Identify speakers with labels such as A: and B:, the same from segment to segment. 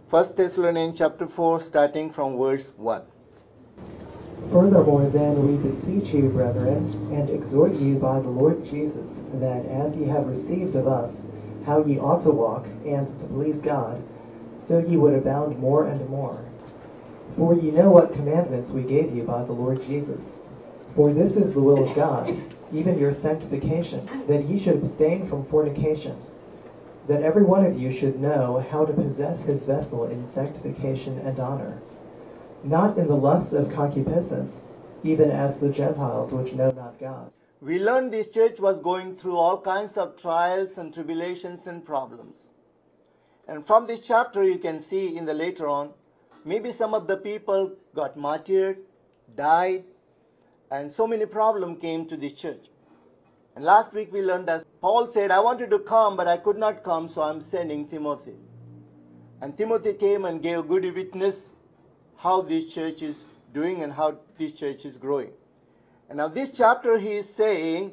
A: 1 Thessalonians chapter 4, starting from verse 1.
B: Furthermore, then, we beseech you, brethren, and exhort you by the Lord Jesus, that as ye have received of us how ye ought to walk, and to please God, so ye would abound more and more. For ye know what commandments we gave you by the Lord Jesus. For this is the will of God, even your sanctification, that ye should abstain from fornication, that every one of you should know how to possess his vessel in sanctification and honor, not in the lust of concupiscence, even as the Gentiles which know not God.
A: We learned this church was going through all kinds of trials and tribulations and problems. And from this chapter you can see in the later on, maybe some of the people got martyred, died, and so many problems came to this church. And last week we learned that Paul said, I wanted to come, but I could not come, so I'm sending Timothy. And Timothy came and gave good witness how this church is doing and how this church is growing. And now this chapter he is saying,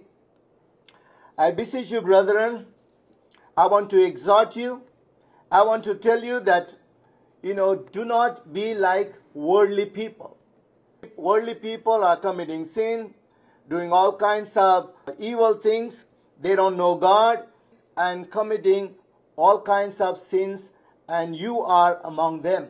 A: I beseech you, brethren, I want to exhort you, I want to tell you that, do not be like worldly people. Worldly people are committing sin, doing all kinds of evil things. They don't know God and committing all kinds of sins, and you are among them.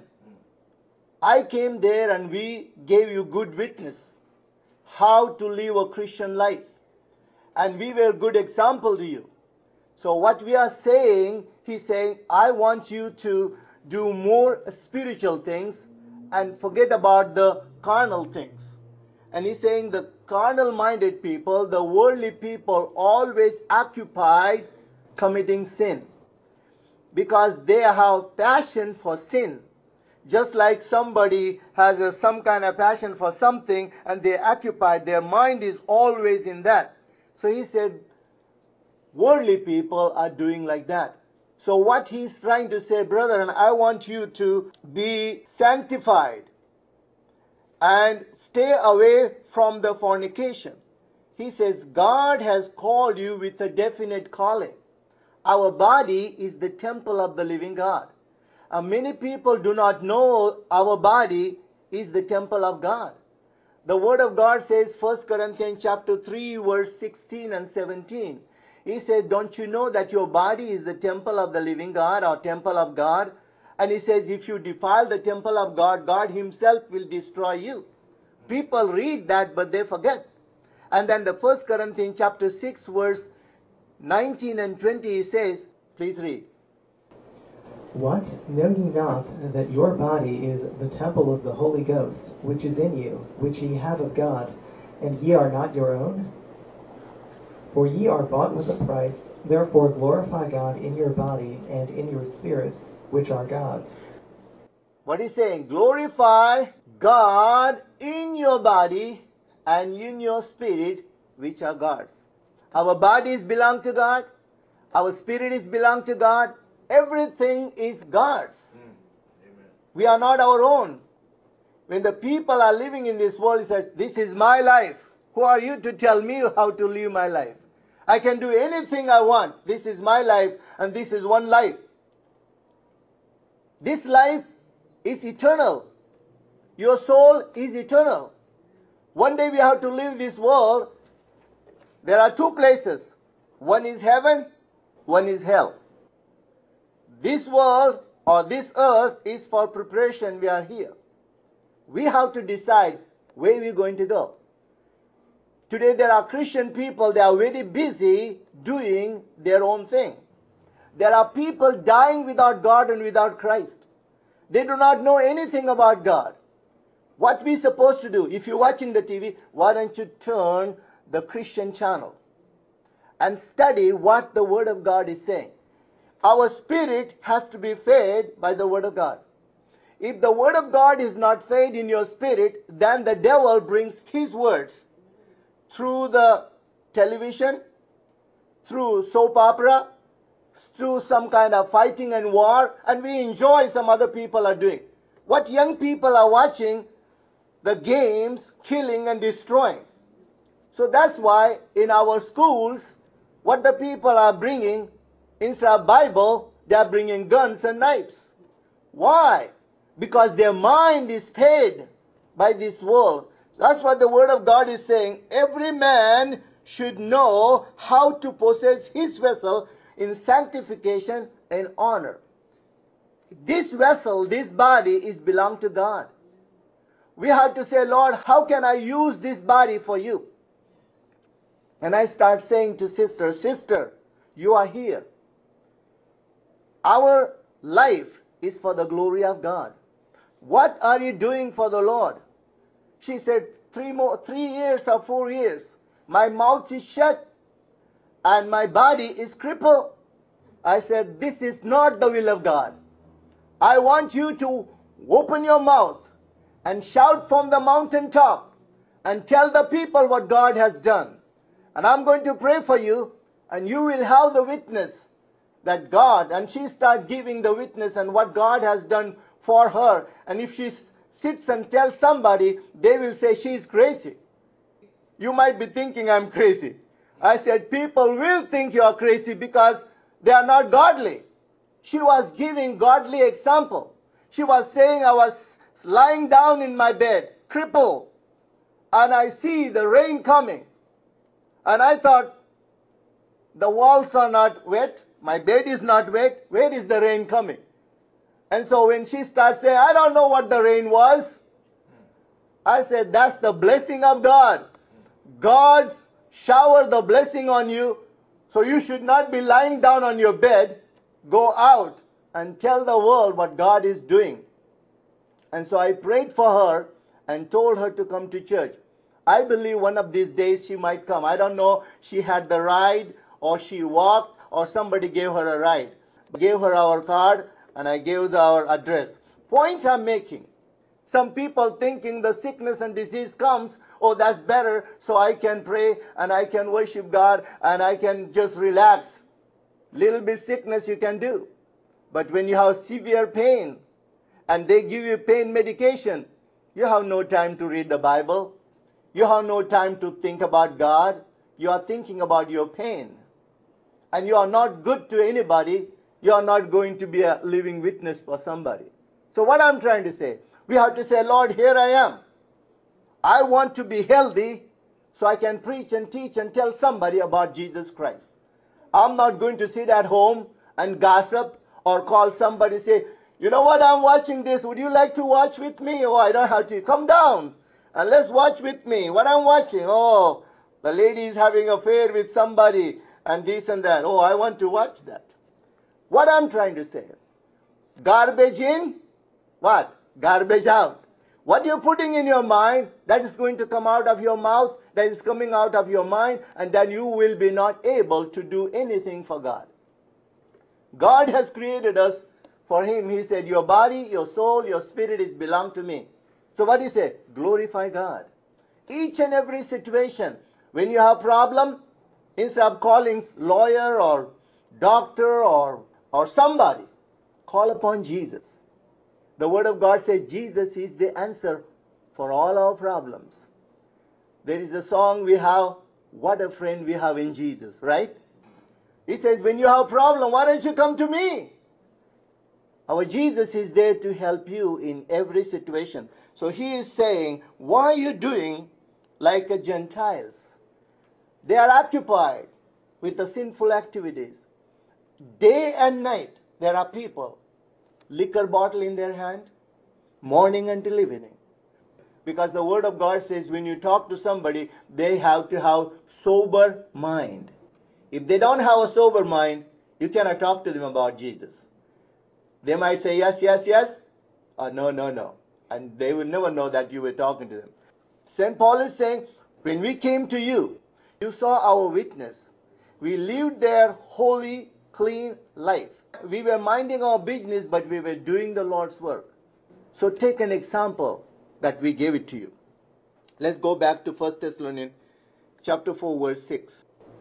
A: I came there and we gave you good witness how to live a Christian life. And we were a good example to you. So what we are saying, he's saying, I want you to do more spiritual things and forget about the carnal things. And he's saying the carnal-minded people, the worldly people, always occupied committing sin. Because they have passion for sin. Just like somebody has some kind of passion for something and they occupy, their mind is always in that. So he said, worldly people are doing like that. So what he's trying to say, brethren, I want you to be sanctified and stay away from the fornication. He says, God has called you with a definite calling. Our body is the temple of the living God. Many people do not know our body is the temple of God. The Word of God says, 1 Corinthians chapter 3, verse 16 and 17. He says, don't you know that your body is the temple of the living God or temple of God? And he says, if you defile the temple of God, God himself will destroy you. People read that, but they forget. And then the 1 Corinthians chapter 6, verse 19 and 20, he says, please read.
B: What? Know ye not that your body is the temple of the Holy Ghost, which is in you, which ye have of God, and ye are not your own? For ye are bought with a price, therefore glorify God in your body and in your spirit, which are God's.
A: What he's saying, glorify God in your body and in your spirit, which are God's. Our bodies belong to God, our spirit is belong to God, everything is God's. Amen. We are not our own. When the people are living in this world, it says, this is my life. Who are you to tell me how to live my life? I can do anything I want. This is my life and this is one life. This life is eternal. Your soul is eternal. One day we have to leave this world. There are two places. One is heaven, one is hell. This world or this earth is for preparation. We are here. We have to decide where we are going to go. Today there are Christian people, they are very busy doing their own thing. There are people dying without God and without Christ. They do not know anything about God. What we supposed to do? If you're watching the TV, why don't you turn the Christian channel and study what the Word of God is saying. Our spirit has to be fed by the Word of God. If the Word of God is not fed in your spirit, then the devil brings his words through the television, through soap opera, through some kind of fighting and war, and we enjoy some other people are doing. What young people are watching, the games, killing and destroying. So that's why in our schools, what the people are bringing, instead of Bible, they are bringing guns and knives. Why? Because their mind is paid by this world. That's what the Word of God is saying. Every man should know how to possess his vessel in sanctification and honor. This vessel, this body, is belong to God. We have to say, Lord, how can I use this body for you? And I start saying to sister, you are here. Our life is for the glory of God. What are you doing for the Lord? She said, 3 years or 4 years. My mouth is shut and my body is crippled. I said, this is not the will of God. I want you to open your mouth and shout from the mountaintop and tell the people what God has done. And I'm going to pray for you, and you will have the witness that God, and she start giving the witness and what God has done for her. And if she sits and tells somebody, they will say she is crazy. You might be thinking I'm crazy. I said, people will think you are crazy because they are not godly. She was giving godly example. She was saying, I was lying down in my bed, crippled, and I see the rain coming. And I thought, the walls are not wet, my bed is not wet, where is the rain coming? And so when she starts saying, I don't know what the rain was, I said, that's the blessing of God. God's shower the blessing on you, so you should not be lying down on your bed. Go out and tell the world what God is doing. And so I prayed for her and told her to come to church. I believe one of these days she might come. I don't know, she had the ride or she walked or somebody gave her a ride. I gave her our card and I gave our address. Point I'm making. Some people thinking the sickness and disease comes, oh, that's better, so I can pray and I can worship God and I can just relax. Little bit sickness you can do. But when you have severe pain and they give you pain medication, you have no time to read the Bible. You have no time to think about God. You are thinking about your pain. And you are not good to anybody. You are not going to be a living witness for somebody. So what I'm trying to say, we have to say, Lord, here I am. I want to be healthy so I can preach and teach and tell somebody about Jesus Christ. I'm not going to sit at home and gossip or call somebody and say, you know what, I'm watching this. Would you like to watch with me? Oh, I don't have to. Come down and let's watch with me. What I'm watching, oh, the lady is having an affair with somebody and this and that. Oh, I want to watch that. What I'm trying to say, garbage in, what? Garbage out. What you're putting in your mind, that is going to come out of your mouth, that is coming out of your mind, and then you will be not able to do anything for God. God has created us for Him. He said, your body, your soul, your spirit is belong to me. So what He said? Glorify God. Each and every situation, when you have problem, instead of calling lawyer or doctor or somebody, call upon Jesus. The Word of God says Jesus is the answer for all our problems. There is a song we have, what a friend we have in Jesus, right? He says, when you have a problem, why don't you come to me? Our Jesus is there to help you in every situation. So He is saying, why are you doing like the Gentiles? They are occupied with the sinful activities. Day and night, there are people, liquor bottle in their hand, morning until evening. Because the Word of God says when you talk to somebody, they have to have sober mind. If they don't have a sober mind, you cannot talk to them about Jesus. They might say yes, yes, yes, or no, no, no. And they will never know that you were talking to them. St. Paul is saying, when we came to you, you saw our witness. We lived their holy, clean life. We were minding our business, but we were doing the Lord's work. So take an example that we gave it to you. Let's go back to 1 Thessalonians chapter 4, verse 6.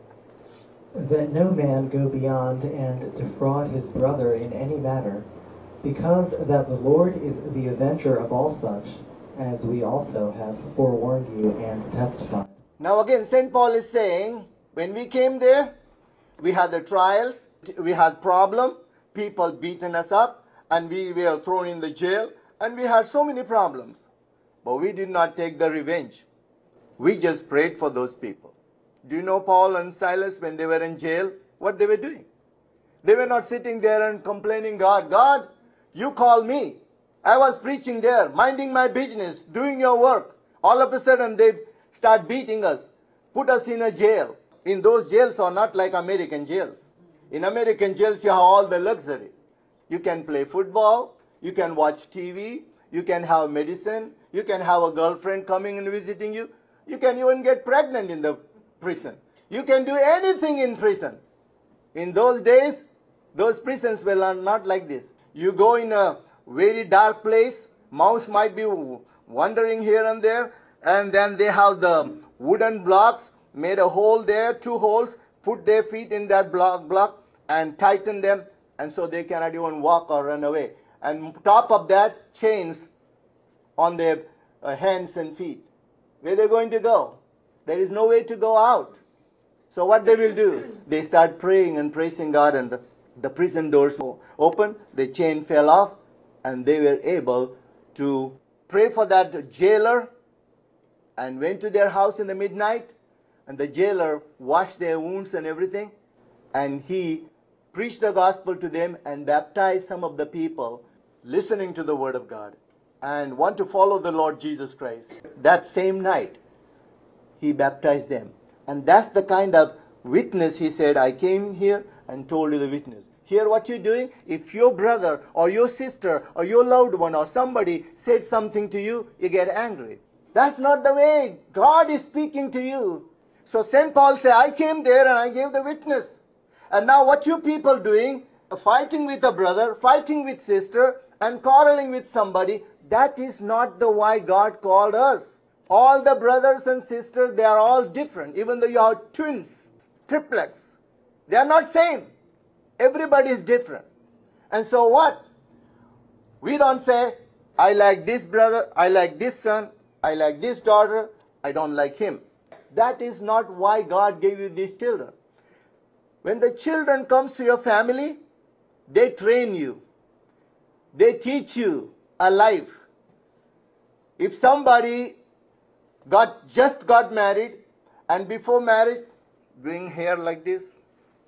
B: That no man go beyond and defraud his brother in any matter, because that the Lord is the avenger of all such, as we also have forewarned you and testified.
A: Now again, St. Paul is saying, when we came there, we had the trials, we had problem, people beating us up, and we were thrown in the jail, and we had so many problems. But we did not take the revenge. We just prayed for those people. Do you know Paul and Silas, when they were in jail, what they were doing? They were not sitting there and complaining, God, you call me. I was preaching there, minding my business, doing your work. All of a sudden they start beating us, put us in a jail. In those jails are not like American jails. In American jails you have all the luxury. You can play football, you can watch TV, you can have medicine, you can have a girlfriend coming and visiting you. You can even get pregnant in the prison. You can do anything in prison. In those days, those prisons were not like this. You go in a very dark place, mouse might be wandering here and there, and then they have the wooden blocks, made a hole there, 2 holes, put their feet in that block and tighten them, and so they cannot even walk or run away. And top of that, chains on their hands and feet. Where are they going to go? There is no way to go out. So what they will do? They start praying and praising God, and the prison doors open, the chain fell off, and they were able to pray for that jailer, and went to their house in the midnight, and the jailer washed their wounds and everything, and he preached the gospel to them and baptized some of the people listening to the word of God and want to follow the Lord Jesus Christ. That same night, he baptized them. And that's the kind of witness he said, I came here and told you the witness. Hear what you're doing. If your brother or your sister or your loved one or somebody said something to you, you get angry. That's not the way. God is speaking to you. So St. Paul said, I came there and I gave the witness. And now what you people doing, fighting with a brother, fighting with sister, and quarreling with somebody, that is not the why God called us. All the brothers and sisters, they are all different. Even though you have twins, triplets, they are not same. Everybody is different. And so what? We don't say, I like this brother, I like this son, I like this daughter, I don't like him. That is not why God gave you these children. When the children comes to your family, they train you. They teach you a life. If somebody just got married, and before marriage, doing hair like this,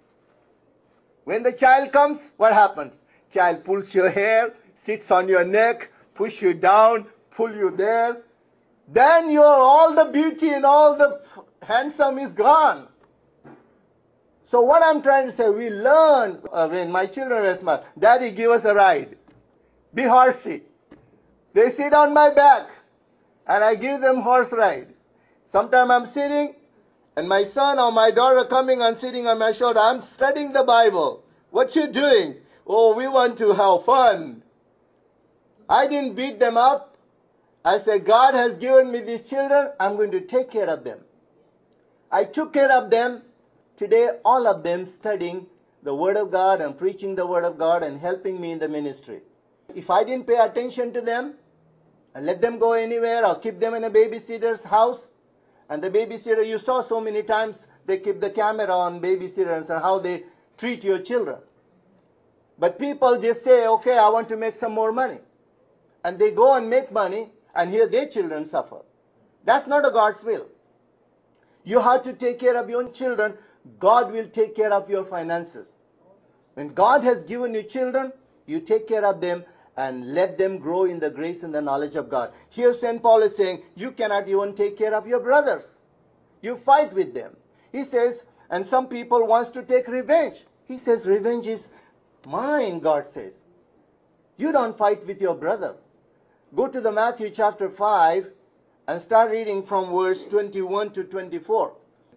A: when the child comes, what happens? Child pulls your hair, sits on your neck, push you down, pull you there. Then all the beauty and all the handsome is gone. So what I'm trying to say, we learn when my children were small, Daddy, give us a ride. Be horsey. They sit on my back and I give them horse ride. Sometimes I'm sitting and my son or my daughter coming and sitting on my shoulder. I'm studying the Bible. What you doing? Oh, we want to have fun. I didn't beat them up. I said, God has given me these children. I'm going to take care of them. I took care of them. Today, all of them studying the Word of God and preaching the Word of God and helping me in the ministry. If I didn't pay attention to them and let them go anywhere or keep them in a babysitter's house, and the babysitter, you saw so many times, they keep the camera on babysitter and say how they treat your children. But people just say, okay, I want to make some more money. And they go and make money, and here their children suffer. That's not a God's will. You have to take care of your own children. God will take care of your finances. When God has given you children, you take care of them and let them grow in the grace and the knowledge of God. Here St. Paul is saying, you cannot even take care of your brothers. You fight with them. He says, and some people wants to take revenge. He says, revenge is mine, God says. You don't fight with your brother. Go to the Matthew chapter 5 and start reading from verse 21 to 24.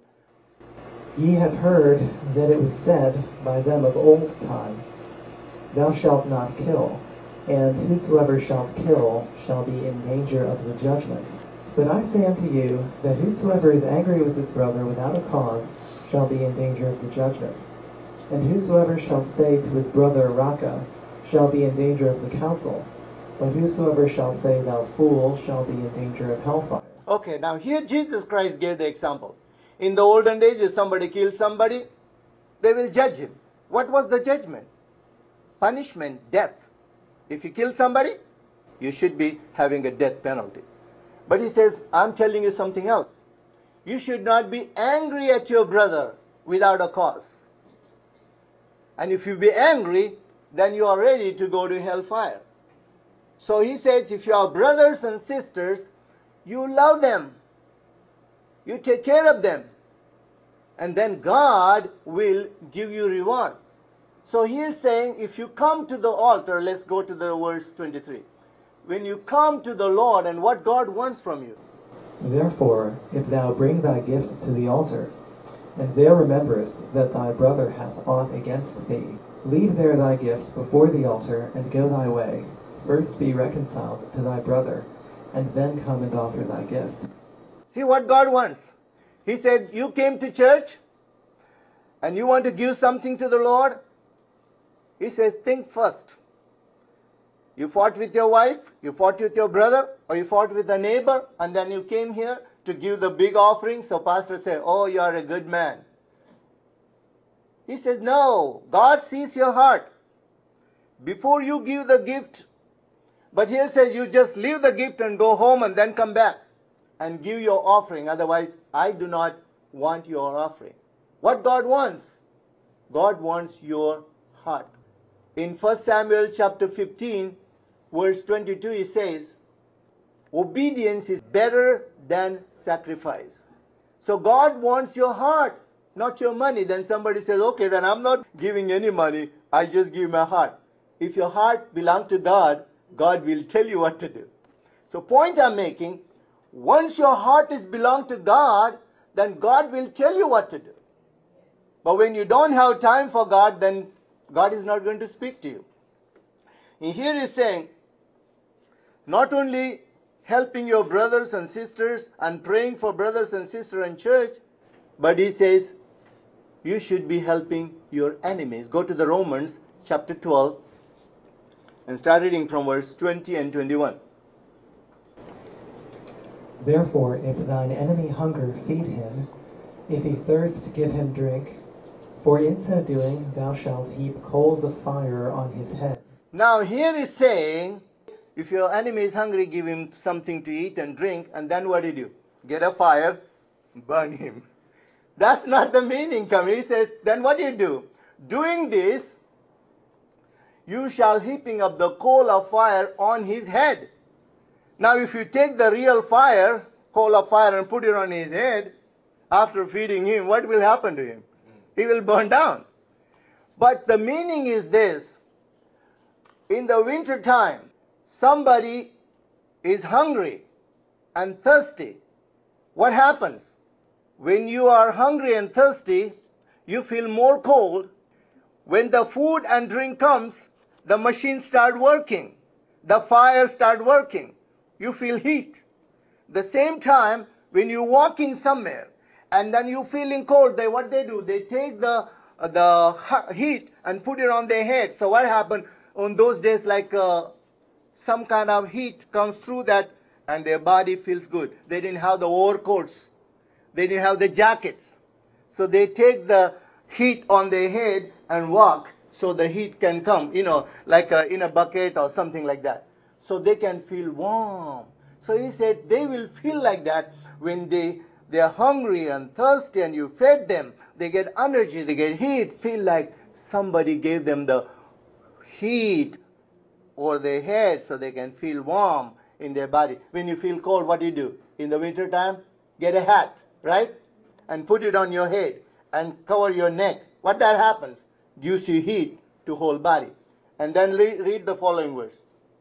B: Ye have heard that it was said by them of old time, Thou shalt not kill, and whosoever shalt kill shall be in danger of the judgment. But I say unto you, that whosoever is angry with his brother without a cause shall be in danger of the judgment. And whosoever shall say to his brother, Raca, shall be in danger of the council. But whosoever shall say, Thou fool, shall be in danger of hellfire.
A: Okay, now here Jesus Christ gave the example. In the olden days, if somebody kills somebody, they will judge him. What was the judgment? Punishment, death. If you kill somebody, you should be having a death penalty. But he says, I'm telling you something else. You should not be angry at your brother without a cause. And if you be angry, then you are ready to go to hellfire. So he says, if you are brothers and sisters, you love them. You take care of them. And then God will give you reward. So he is saying, if you come to the altar, let's go to the verse 23. When you come to the Lord and what God wants from you.
B: Therefore, if thou bring thy gift to the altar, and there rememberest that thy brother hath aught against thee, leave there thy gift before the altar, and go thy way. First be reconciled to thy brother, and then come and offer thy gift.
A: See what God wants. He said, you came to church, and you want to give something to the Lord. He says, think first. You fought with your wife, you fought with your brother, or you fought with a neighbor, and then you came here to give the big offering. So pastor said, oh, you are a good man. He says, no, God sees your heart. Before you give the gift, but here says you just leave the gift and go home and then come back and give your offering. Otherwise, I do not want your offering. What God wants? God wants your heart. In 1 Samuel chapter 15, verse 22, he says, obedience is better than sacrifice. So God wants your heart, not your money. Then somebody says, okay, then I'm not giving any money. I just give my heart. If your heart belongs to God, God will tell you what to do. So point I'm making, once your heart is belong to God, then God will tell you what to do. But when you don't have time for God, then God is not going to speak to you. And here he's saying, not only helping your brothers and sisters and praying for brothers and sisters in church, but he says, you should be helping your enemies. Go to the Romans chapter 12 and start reading from verse 20 and 21.
B: Therefore, if thine enemy hunger, feed him. If he thirst, give him drink. For in so doing, thou shalt heap coals of fire on his head.
A: Now here is saying, if your enemy is hungry, give him something to eat and drink, and then what do you do? Get a fire, burn him. That's not the meaning coming. He says, then what do you do? Doing this, you shall heaping up the coal of fire on his head. Now if you take the real fire, coal of fire, and put it on his head, after feeding him, what will happen to him? He will burn down. But the meaning is this. In the winter time, somebody is hungry and thirsty. What happens? When you are hungry and thirsty, you feel more cold. When the food and drink comes, the machines start working. The fire start working. You feel heat. The same time, when you walk in somewhere, and then you feeling cold, what they do? They take the heat and put it on their head. So what happened on those days, like some kind of heat comes through that and their body feels good. They didn't have the overcoats. They didn't have the jackets. So they take the heat on their head and walk so the heat can come, like in a bucket or something like that. So they can feel warm. So he said they will feel like that when they are hungry and thirsty and you fed them. They get energy, they get heat, feel like somebody gave them the heat over their head so they can feel warm in their body. When you feel cold, what do you do? In the winter time, get a hat, right? And put it on your head and cover your neck. What that happens? Gives you heat to whole body. And then read the following verse.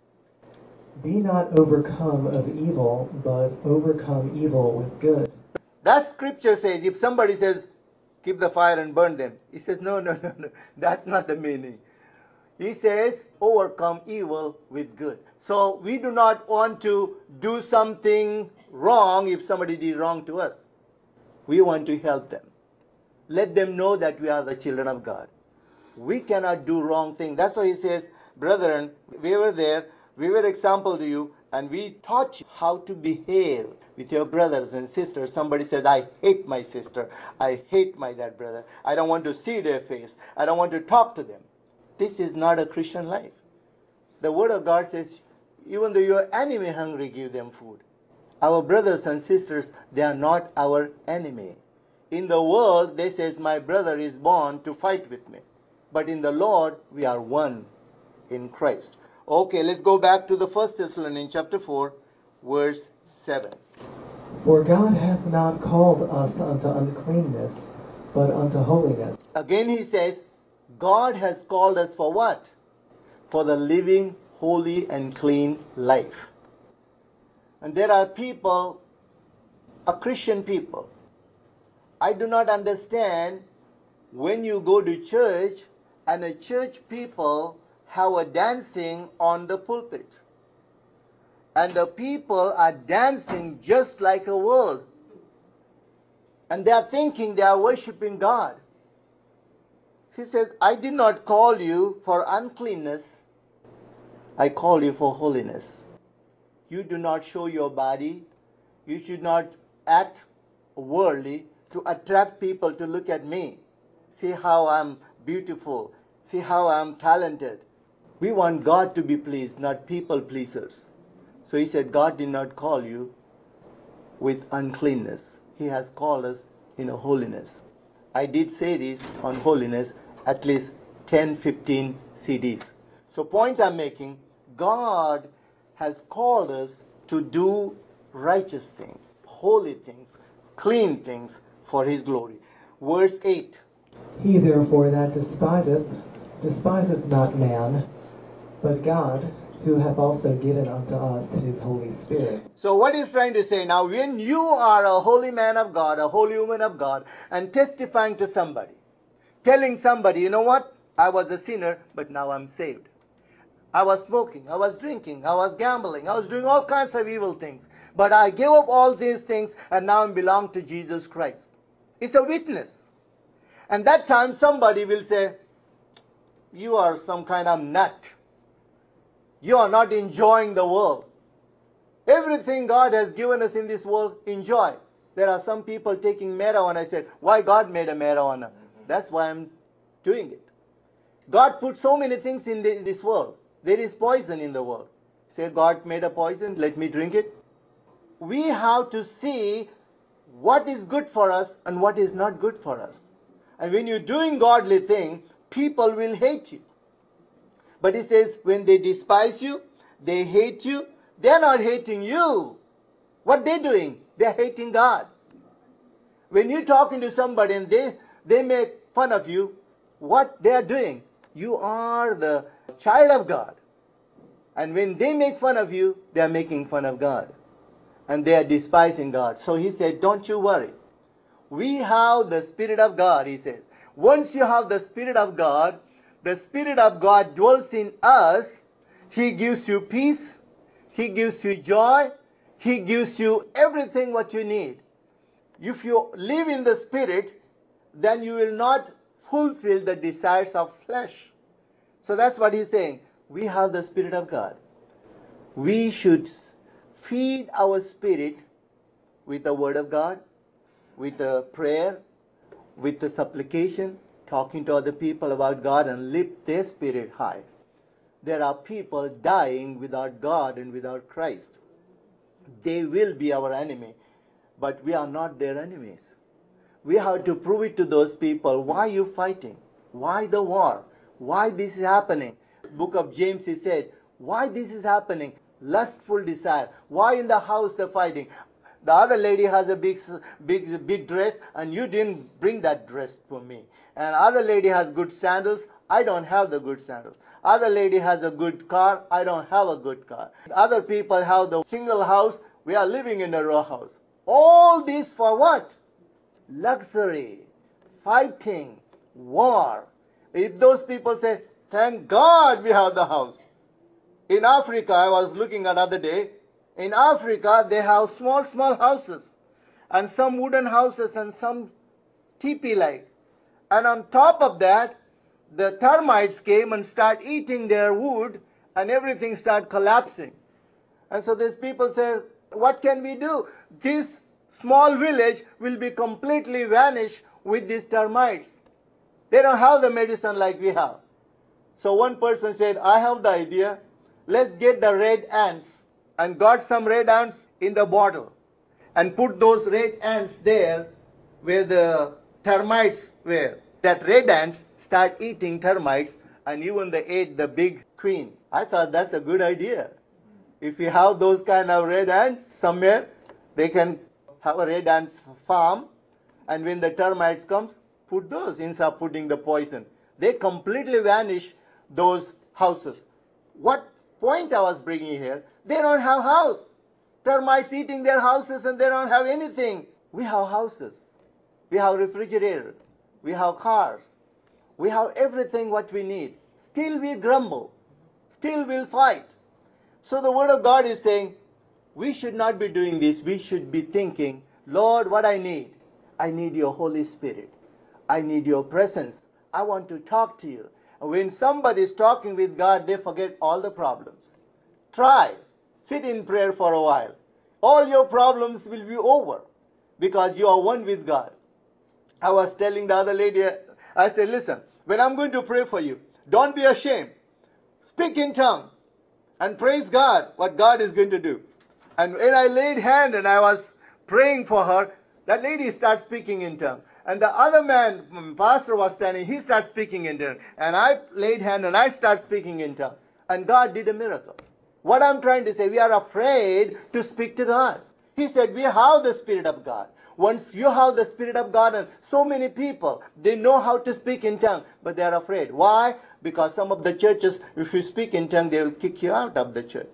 B: Be not overcome of evil, but overcome evil with good.
A: That scripture says, if somebody says, keep the fire and burn them, he says, no. That's not the meaning. He says, overcome evil with good. So we do not want to do something wrong if somebody did wrong to us. We want to help them. Let them know that we are the children of God. We cannot do wrong things. That's why he says, brethren, we were there, we were example to you, and we taught you how to behave with your brothers and sisters. Somebody said, I hate my sister. I hate that brother. I don't want to see their face. I don't want to talk to them. This is not a Christian life. The Word of God says, even though your enemy hungry, give them food. Our brothers and sisters, they are not our enemy. In the world, they says, my brother is born to fight with me. But in the Lord, we are one in Christ. Okay, let's go back to the 1 Thessalonians chapter 4, verse 7.
B: For God hath not called us unto uncleanness, but unto holiness.
A: Again he says, God has called us for what? For the living, holy, and clean life. And there are people, a Christian people. I do not understand when you go to church and a church people have a dancing on the pulpit. And the people are dancing just like a world. And they are thinking they are worshiping God. He says, I did not call you for uncleanness. I call you for holiness. You do not show your body. You should not act worldly to attract people to look at me. See how I'm beautiful. See how I'm talented. We want God to be pleased, not people pleasers. So he said, God did not call you with uncleanness. He has called us in a holiness. I did say this on holiness at least 10, 15 CDs. So point I'm making, God has called us to do righteous things, holy things, clean things for his glory. Verse 8.
B: He therefore that despiseth not man, but God, who hath also given unto us his Holy Spirit.
A: So what he's trying to say now, when you are a holy man of God, a holy woman of God, and testifying to somebody, telling somebody, you know what, I was a sinner, but now I'm saved. I was smoking, I was drinking, I was gambling, I was doing all kinds of evil things. But I gave up all these things and now I belong to Jesus Christ. It's a witness. And that time somebody will say, you are some kind of nut. You are not enjoying the world. Everything God has given us in this world, enjoy. There are some people taking marijuana. I said, why God made a marijuana? That's why I'm doing it. God put so many things in this world. There is poison in the world. Say, God made a poison, let me drink it. We have to see what is good for us and what is not good for us. And when you're doing godly thing, people will hate you. But he says, when they despise you, they hate you, they're not hating you. What they're doing? They're hating God. When you're talking to somebody and they make fun of you, what they're doing? You are the child of God. And when they make fun of you, they are making fun of God. And they are despising God. So he said, don't you worry. We have the Spirit of God, he says. Once you have the Spirit of God dwells in us. He gives you peace. He gives you joy. He gives you everything what you need. If you live in the Spirit, then you will not fulfill the desires of flesh. So that's what he's saying. We have the Spirit of God. We should feed our spirit with the Word of God, with the prayer, with the supplication, talking to other people about God and lift their spirit high. There are people dying without God and without Christ. They will be our enemy, but we are not their enemies. We have to prove it to those people. Why are you fighting? Why the war? Why this is happening? Book of James, he said, why this is happening? Lustful desire. Why in the house they're fighting? The other lady has a big dress and you didn't bring that dress for me. And other lady has good sandals. I don't have the good sandals. Other lady has a good car. I don't have a good car. Other people have the single house. We are living in a row house. All this for what? Luxury, fighting, war. If those people say, thank God we have the house. In Africa, I was looking at other day, in Africa they have small houses and some wooden houses and some teepee-like. And on top of that, the termites came and start eating their wood and everything start collapsing. And so these people say, what can we do? This small village will be completely vanished with these termites. They don't have the medicine like we have. So one person said, I have the idea. let's get the red ants, and got some red ants in the bottle and put those red ants there where the termites were. That red ants start eating termites, and even they ate the big queen. I thought that's a good idea. If you have those kind of red ants somewhere, they can have a red ant farm, and when the termites comes, put those instead of putting the poison. They completely vanish those houses. What point I was bringing here, they don't have house. Termites eating their houses and they don't have anything. We have houses. We have refrigerator. We have cars. We have everything what we need. Still we grumble. Still we'll fight. So the Word of God is saying, we should not be doing this. We should be thinking, Lord, what I need your Holy Spirit. I need your presence. I want to talk to you. When somebody is talking with God, they forget all the problems. Try. Sit in prayer for a while. All your problems will be over because you are one with God. I was telling the other lady, I said, listen, when I'm going to pray for you, don't be ashamed. Speak in tongue and praise God what God is going to do. And when I laid hand and I was praying for her, that lady started speaking in tongue. And the other man, pastor was standing, he started speaking in tongue. And I laid hand and I started speaking in tongue. And God did a miracle. What I'm trying to say, we are afraid to speak to God. He said, we have the Spirit of God. Once you have the Spirit of God, and so many people, they know how to speak in tongue, but they are afraid. Why? Because some of the churches, if you speak in tongue, they will kick you out of the church.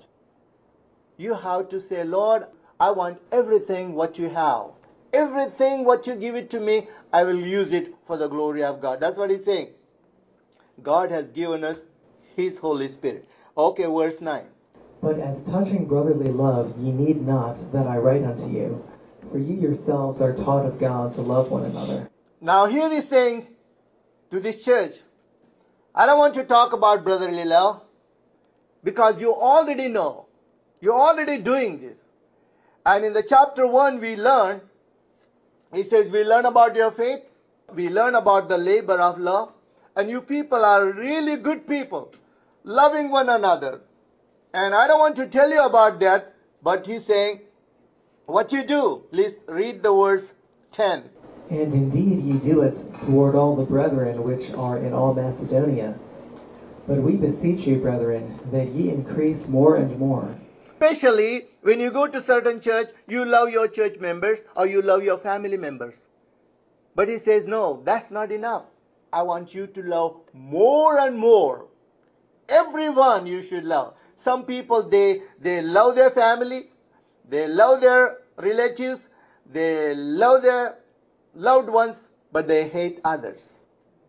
A: You have to say, Lord, I want everything what you have. Everything what you give it to me, I will use it for the glory of God. That's what he's saying. God has given us his Holy Spirit. Okay, verse 9.
B: But as touching brotherly love, ye need not that I write unto you, for ye yourselves are taught of God to love one another.
A: Now here he's saying to this church, I don't want to talk about brotherly love because you already know. You're already doing this. And in the chapter 1 we learn, he says we learn about your faith, we learn about the labor of love, and you people are really good people, loving one another. And I don't want to tell you about that, but he's saying, what you do, please read the verse 10.
B: And indeed ye do it toward all the brethren which are in all Macedonia. But we beseech you, brethren, that ye increase more and more.
A: Especially when you go to certain church, you love your church members or you love your family members. But he says, no, that's not enough. I want you to love more and more. Everyone you should love. Some people, they love their family, they love their relatives, they love their loved ones, but they hate others.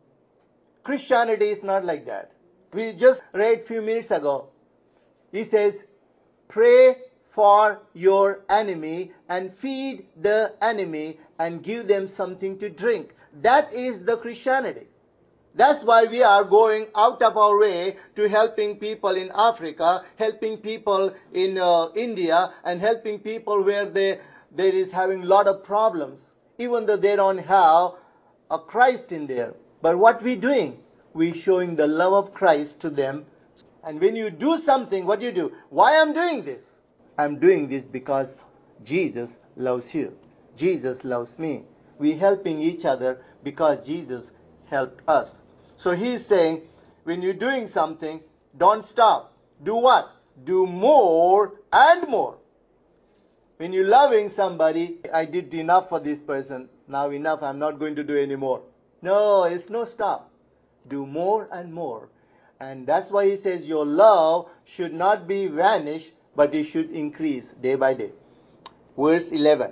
A: Christianity is not like that. We just read a few minutes ago. He says, pray for your enemy and feed the enemy and give them something to drink. That is the Christianity. That's why we are going out of our way to helping people in Africa, helping people in India, and helping people where there is having a lot of problems, even though they don't have a Christ in there. But what we doing? We showing the love of Christ to them. And when you do something, what do you do? Why I'm doing this? I'm doing this because Jesus loves you. Jesus loves me. We helping each other because Jesus helped us. So he is saying, when you're doing something, don't stop. Do what? Do more and more. When you're loving somebody, I did enough for this person. Now enough, I'm not going to do any more. No, it's no stop. Do more and more. And that's why he says your love should not be vanished, but it should increase day by day. Verse 11.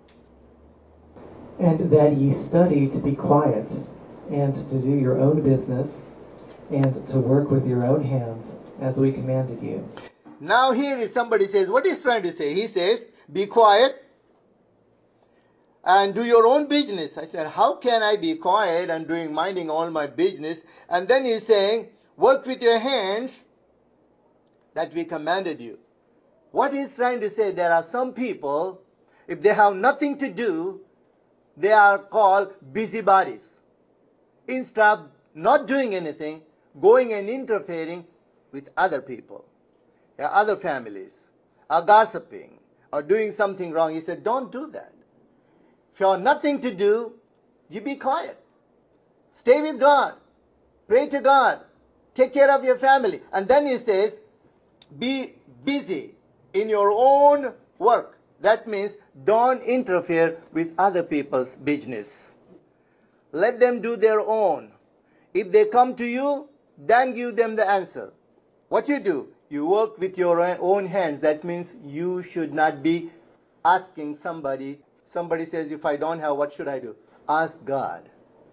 B: And that ye study to be quiet, and to do your own business, and to work with your own hands, as we commanded you.
A: Now here is somebody says, what he's trying to say? He says, be quiet and do your own business. I said, how can I be quiet and minding all my business? And then he's saying, work with your hands that we commanded you. What he's trying to say, there are some people, if they have nothing to do, they are called busybodies. Instead of not doing anything, going and interfering with other people. other families are gossiping or doing something wrong, he said, don't do that. If you have nothing to do, you be quiet. Stay with God. Pray to God. Take care of your family. And then he says, be busy in your own work. That means don't interfere with other people's business. Let them do their own. If they come to you, then give them the answer. What you do? You work with your own hands. That means you should not be asking somebody. Somebody says, if I don't have, what should I do? Ask God.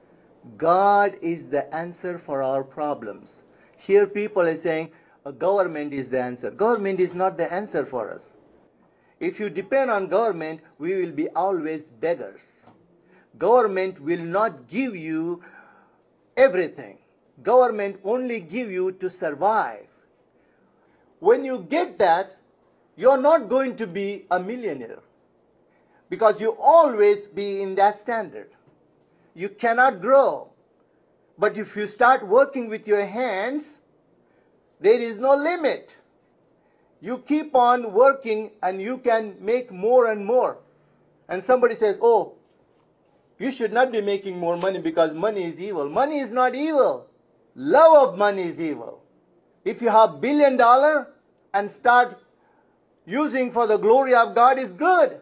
A: God is the answer for our problems. Here people are saying, government is the answer. Government is not the answer for us. If you depend on government, we will be always beggars. Government will not give you everything. Government only give you to survive. When you get that, you're not going to be a millionaire, because you always be in that standard. You cannot grow. But if you start working with your hands, there is no limit. You keep on working and you can make more and more. And somebody says, oh, you should not be making more money because money is evil. Money is not evil. Love of money is evil. If you have $1 billion and start using for the glory of God, is good.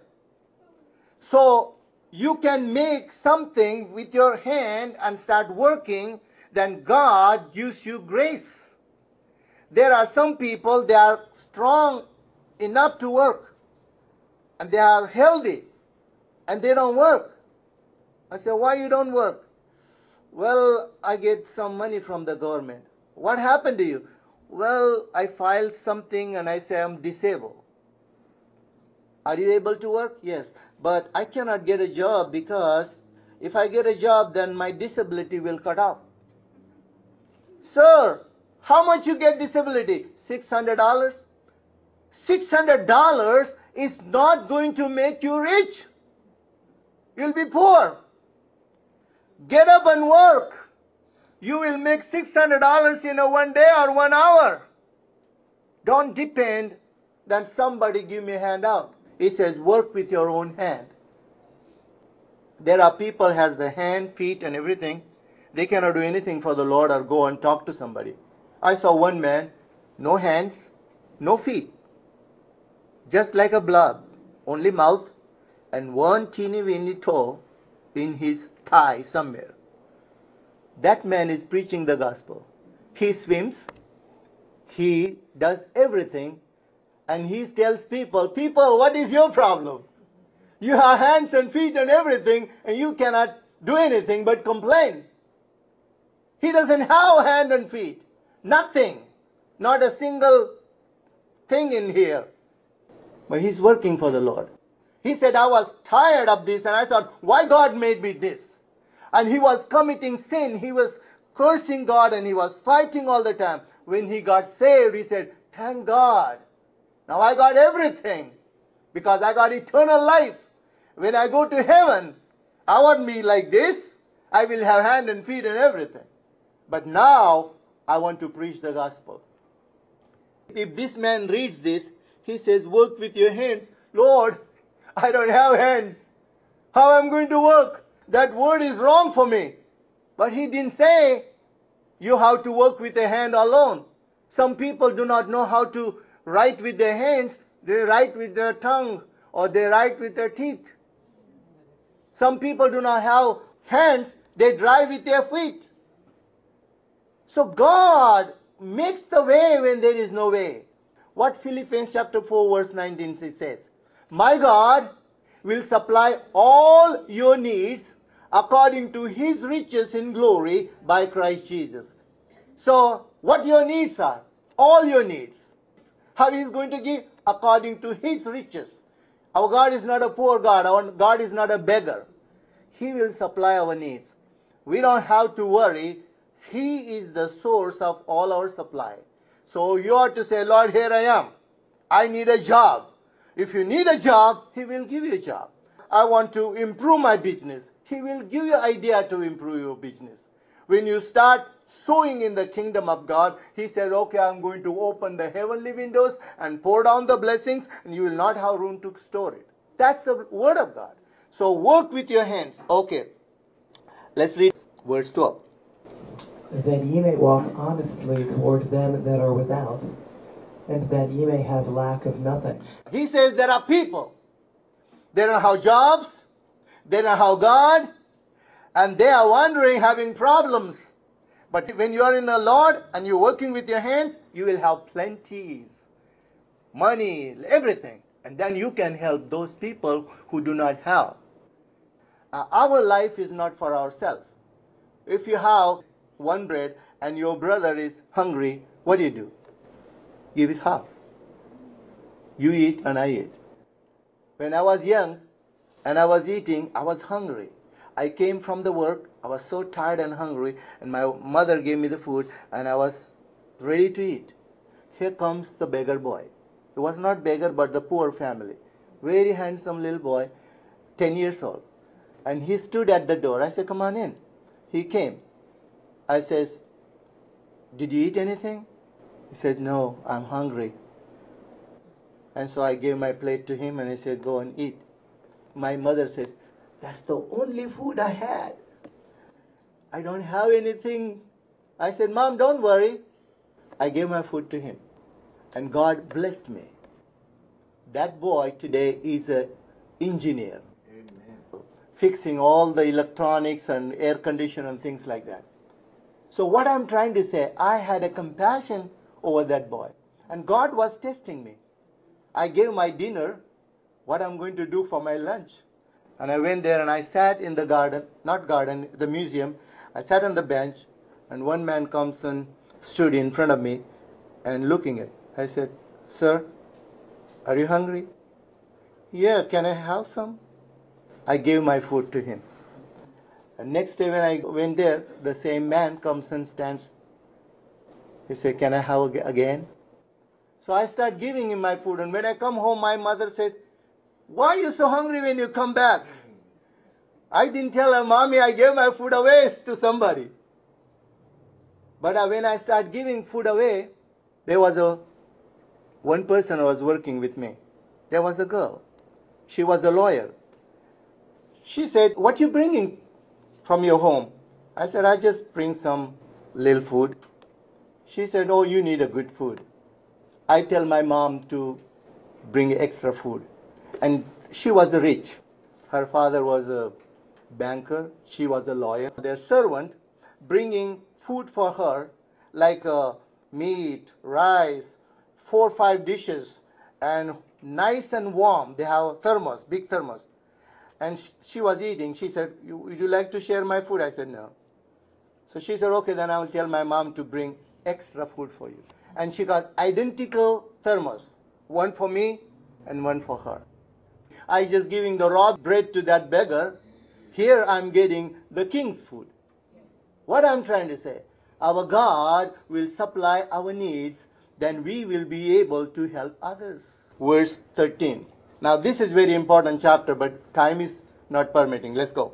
A: So you can make something with your hand and start working, then God gives you grace. There are some people, they are strong enough to work, and they are healthy, and they don't work. I say, why you don't work? Well, I get some money from the government. What happened to you? Well, I filed something and I say I'm disabled. Are you able to work? Yes. But I cannot get a job because if I get a job, then my disability will cut off. Sir, how much you get disability? $600. $600 is not going to make you rich. You'll be poor. Get up and work. You will make $600 in a 1 day or 1 hour. Don't depend that somebody give me a handout. He says, work with your own hand. There are people has the hand, feet and everything. They cannot do anything for the Lord or go and talk to somebody. I saw one man, no hands, no feet. Just like a blob, only mouth and one teeny weeny toe in his thigh somewhere. That man is preaching the gospel. He swims, he does everything, and he tells people, what is your problem? You have hands and feet and everything, and you cannot do anything but complain. He doesn't have hand and feet. Nothing. Not a single thing in here. But he's working for the Lord. He said, I was tired of this, and I thought, why God made me this? And he was committing sin. He was cursing God, and he was fighting all the time. When he got saved, he said, thank God. Now I got everything because I got eternal life. When I go to heaven, I won't be like this. I will have hand and feet and everything. But now I want to preach the gospel. If this man reads this, he says, work with your hands. Lord, I don't have hands. How am I going to work? That word is wrong for me. But he didn't say you have to work with a hand alone. Some people do not know how to write with their hands. They write with their tongue or they write with their teeth. Some people do not have hands. They drive with their feet. So God makes the way when there is no way. What Philippians chapter 4 verse 19 says, my God will supply all your needs according to his riches in glory by Christ Jesus. So what your needs are? All your needs. How he is going to give? According to his riches. Our God is not a poor God. Our God is not a beggar. He will supply our needs. We don't have to worry. He is the source of all our supply. So you ought to say, Lord, here I am. I need a job. If you need a job, he will give you a job. I want to improve my business. He will give you idea to improve your business. When you start sowing in the kingdom of God. He said, okay, I'm going to open the heavenly windows and pour down the blessings, and you will not have room to store it. That's the word of God. So work with your hands. Okay, let's read verse 12.
B: That ye may walk honestly toward them that are without, and that ye may have lack of nothing.
A: He says there are people. They don't have jobs. They don't have God. And they are wandering, having problems. But when you are in the Lord and you're working with your hands, you will have plenties. Money, everything. And then you can help those people who do not have. Our life is not for ourselves. If you have one bread and your brother is hungry, what do? Give it half. You eat and I eat. When I was young and I was eating, I was hungry. I came from the work, I was so tired and hungry, and my mother gave me the food and I was ready to eat. Here comes the beggar boy. He was not beggar but the poor family. Very handsome little boy, 10 years old. And he stood at the door. I said, come on in. He came. I says, did you eat anything? He said, no, I'm hungry. And so I gave my plate to him and I said, go and eat. My mother says, that's the only food I had. I don't have anything. I said, Mom, don't worry. I gave my food to him. And God blessed me. That boy today is an engineer. Amen. Fixing all the electronics and air conditioner and things like that. So what I'm trying to say, I had a compassion over that boy. And God was testing me. I gave my dinner, what I'm going to do for my lunch. And I went there and I sat in the garden, the museum. I sat on the bench and one man comes and stood in front of me and looking at. I said, sir, are you hungry? Yeah, can I have some? I gave my food to him. And next day when I went there, the same man comes and stands. He said, can I have again? So I start giving him my food. And when I come home, my mother says, why are you so hungry when you come back? I didn't tell her, Mommy, I gave my food away to somebody. But when I start giving food away, there was one person who was working with me. There was a girl. She was a lawyer. She said, what you bringing from your home? I said, I just bring some little food. She said, oh, you need a good food. I tell my mom to bring extra food. And she was rich. Her father was a banker. She was a lawyer. Their servant bringing food for her, like meat, rice, 4 or 5 dishes, and nice and warm. They have thermos, big thermos. And she was eating. She said, would you like to share my food? I said, no. So she said, okay, then I will tell my mom to bring extra food for you. And she got identical thermos, one for me and one for her. I just giving the raw bread to that beggar. Here I'm getting the king's food. What I'm trying to say, our God will supply our needs, then we will be able to help others. Verse 13. Now this is very important chapter, but time is not permitting. Let's go.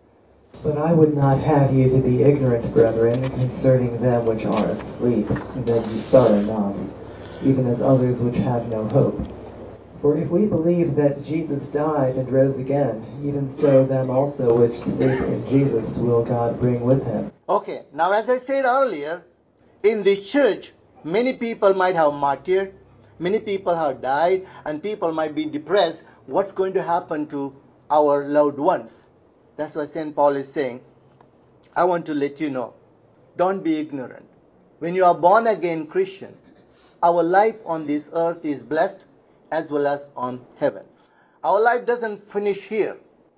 B: But I would not have you to be ignorant, brethren, concerning them which are asleep, that ye sorrow not, even as others which have no hope. For if we believe that Jesus died and rose again, even so them also which sleep in Jesus will God bring with him.
A: Okay, now as I said earlier, in this church, many people might have martyred, many people have died, and people might be depressed. What's going to happen to our loved ones? That's why St. Paul is saying, I want to let you know, don't be ignorant. When you are born again Christian, our life on this earth is blessed as well as on heaven. Our life doesn't finish here.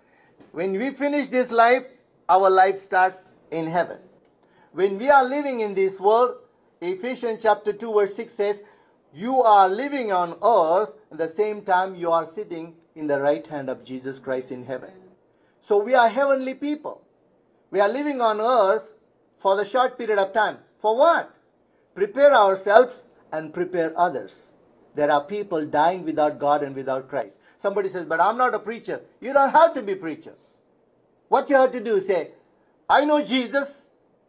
A: When we finish this life, our life starts in heaven. When we are living in this world, Ephesians chapter 2 verse 6 says, you are living on earth, at the same time you are sitting in the right hand of Jesus Christ in heaven. So we are heavenly people. We are living on earth for the short period of time. For what? Prepare ourselves and prepare others. There are people dying without God and without Christ. Somebody says, but I'm not a preacher. You don't have to be a preacher. What you have to do is say, I know Jesus.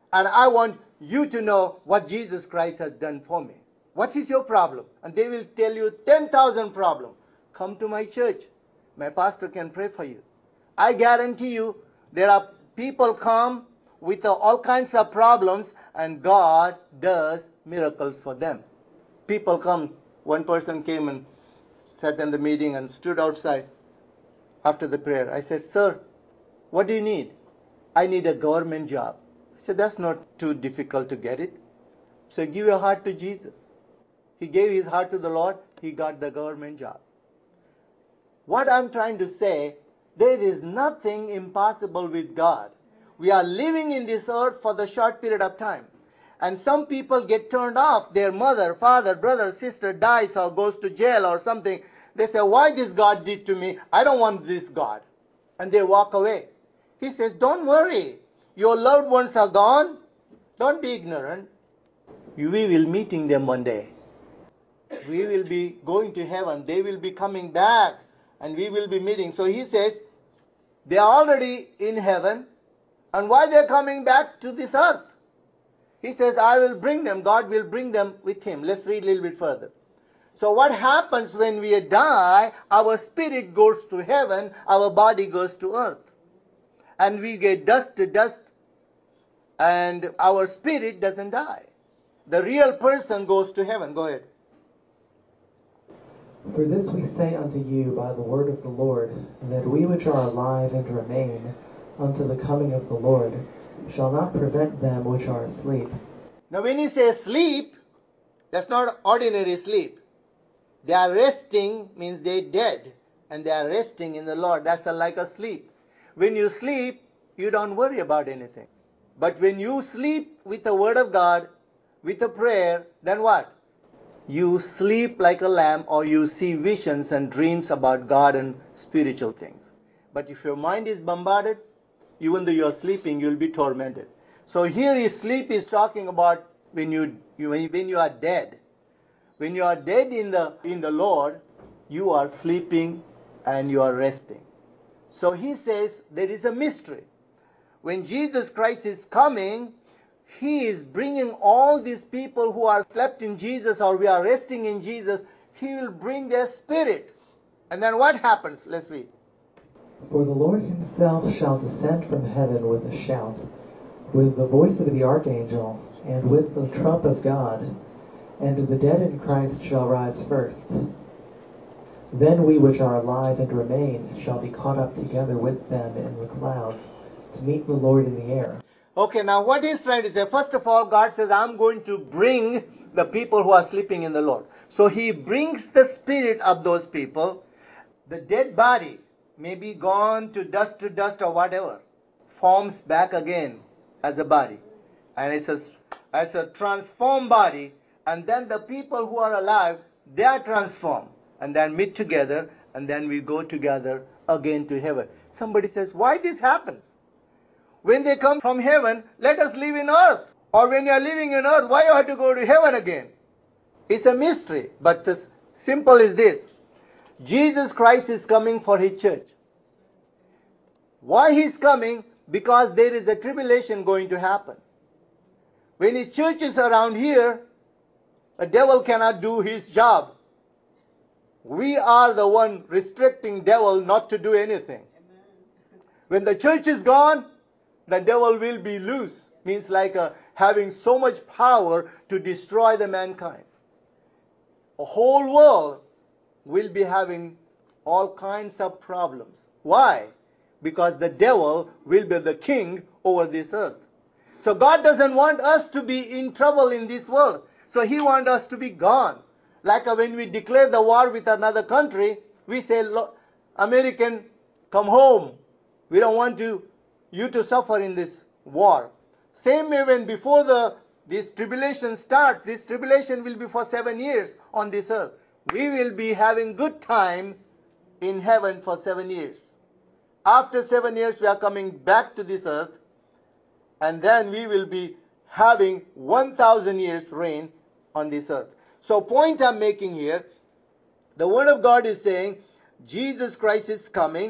A: and I want you to know what Jesus Christ has done for me. What is your problem? And they will tell you 10,000 problems. Come to my church. My pastor can pray for you. I guarantee you there are people come with all kinds of problems and God does miracles for them. People come. One person came and sat in the meeting and stood outside after the prayer. I said, "Sir, what do you need?" "I need a government job." I said, "That's not too difficult to get it. So give your heart to Jesus." He gave his heart to the Lord. He got the government job. What I'm trying to say, there is nothing impossible with God. We are living in this earth for the short period of time. And some people get turned off. Their mother, father, brother, sister dies or goes to jail or something. They say, "Why this God did to me? I don't want this God." And they walk away. He says, "Don't worry. Your loved ones are gone. Don't be ignorant. We will meeting them one day. We will be going to heaven. They will be coming back and we will be meeting." So he says, they are already in heaven. And why they are coming back to this earth? He says, "I will bring them." God will bring them with him. Let's read a little bit further. So what happens when we die? Our spirit goes to heaven. Our body goes to earth. And we get dust to dust. And our spirit doesn't die. The real person goes to heaven. Go ahead.
B: For this we say unto you by the word of the Lord, that we which are alive and remain unto the coming of the Lord shall not prevent them which are asleep.
A: Now when he says sleep, that's not ordinary sleep. They are resting, means they're dead. And they are resting in the Lord. That's like a sleep. When you sleep, you don't worry about anything. But when you sleep with the word of God, with a prayer, then what? You sleep like a lamb, or you see visions and dreams about God and spiritual things. But if your mind is bombarded, even though you are sleeping, you'll be tormented. So here sleep is talking about when you are dead. When you are dead in the Lord, you are sleeping and you are resting. So he says there is a mystery. When Jesus Christ is coming, he is bringing all these people who are slept in Jesus, or we are resting in Jesus. He will bring their spirit. And then what happens? Let's read.
B: For the Lord himself shall descend from heaven with a shout, with the voice of the archangel, and with the trump of God, and the dead in Christ shall rise first. Then we which are alive and remain shall be caught up together with them in the clouds, to meet the Lord in the air.
A: Okay, now what he's trying to say, first of all, God says, "I'm going to bring the people who are sleeping in the Lord." So he brings the spirit of those people. The dead body may be gone to dust or whatever, forms back again as a body. And it's as a transformed body. And then the people who are alive, they are transformed. And then meet together, and then we go together again to heaven. Somebody says, "Why this happens? When they come from heaven, let us live in earth. Or when you are living in earth, why you have to go to heaven again?" It's a mystery, but the simple is this. Jesus Christ is coming for his church. Why he's coming? Because there is a tribulation going to happen. When his church is around here, a devil cannot do his job. We are the one restricting devil not to do anything. When the church is gone, the devil will be loose. Means like having so much power to destroy the mankind. The whole world will be having all kinds of problems. Why? Because the devil will be the king over this earth. So God doesn't want us to be in trouble in this world. So he wants us to be gone. Like when we declare the war with another country, we say, "American, come home. We don't want you to suffer in this war." Same way when before this tribulation starts, this tribulation will be for 7 years on this earth. We will be having good time in heaven for 7 years. After 7 years, we are coming back to this earth, and then we will be having 1,000 years reign on this earth. So point I'm making here, the Word of God is saying Jesus Christ is coming,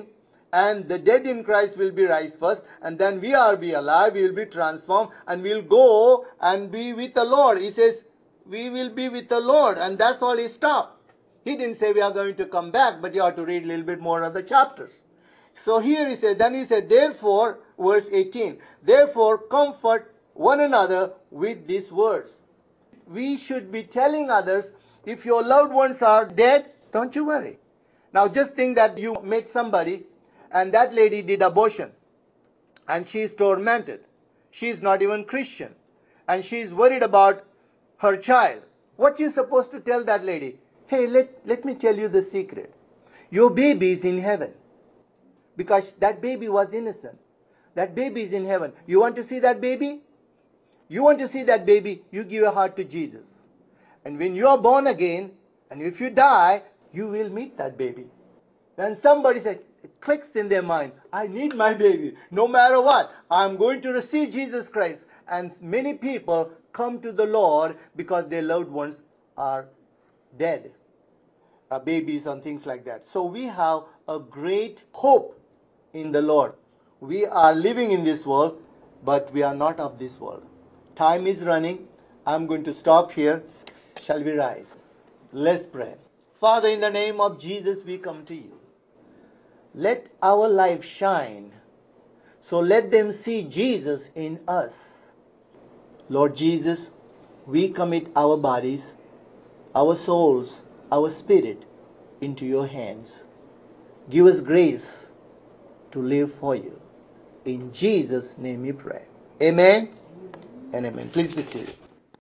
A: and the dead in Christ will be raised first, and then we are be alive, we will be transformed, and we will go and be with the Lord. He says, we will be with the Lord, and that's all he stopped. He didn't say we are going to come back, but you have to read a little bit more of the chapters. So here he said, therefore, verse 18, therefore comfort one another with these words. We should be telling others, if your loved ones are dead, don't you worry. Now just think that you met somebody and that lady did abortion and she is tormented. She is not even Christian and she is worried about her child. What are you supposed to tell that lady? Hey, let me tell you the secret. Your baby is in heaven. Because that baby was innocent. That baby is in heaven. You want to see that baby? You want to see that baby? You give your heart to Jesus. And when you are born again, and if you die, you will meet that baby. Then somebody said, it clicks in their mind, I need my baby. No matter what, I'm going to receive Jesus Christ. And many people come to the Lord because their loved ones are dead. Babies and things like that. So we have a great hope in the Lord. We are living in this world, but we are not of this world. Time is running. I'm going to stop here. Shall we rise? Let's pray. Father, in the name of Jesus, we come to you. Let our life shine. So let them see Jesus in us. Lord Jesus, we commit our bodies, our souls, our spirit into your hands. Give us grace to live for you. In Jesus' name we pray. Amen and amen. Please be seated.